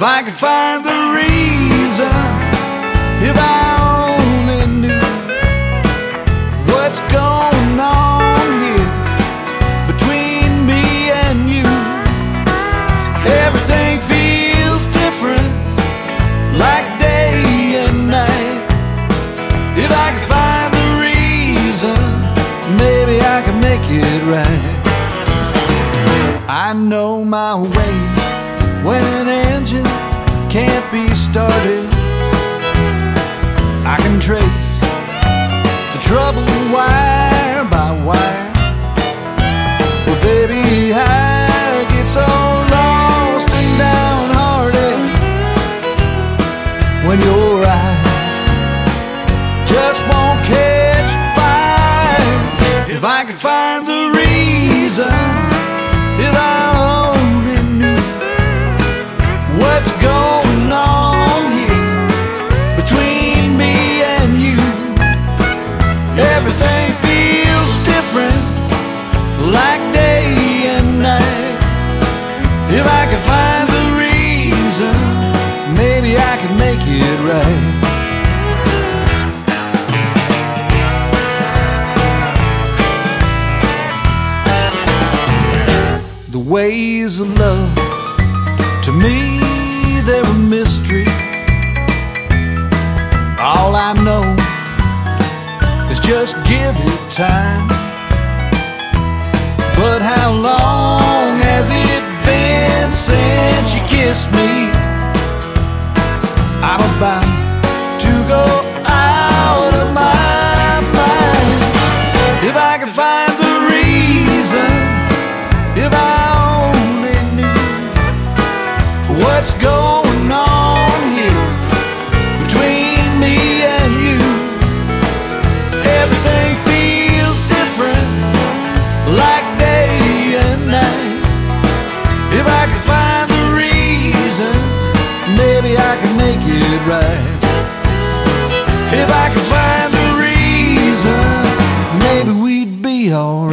I could find the reason, if I only knew what's going on here between me and you. Everything feels different, like day and night. If I could find the reason, maybe I could make it right. I know my way when an engine can't be started. I can trace the trouble wire by wire. Well, baby, I get so lost and downhearted when your eyes just won't catch fire. If I could find the reason, if I only knew what's going on here between me and you. Everything feels different, like day and night. If I could find the reason, maybe I could make it right. The ways of love, to me, they're a mystery. All I know is just give it time. But how long has it been since you kissed me? I'm about to go out of my mind. If I could find the reason, if I only knew what's going on here between me and you. Everything feels different, like day and night. If I could find the reason, maybe I could make it right. If I could find the reason, maybe we'd be alright.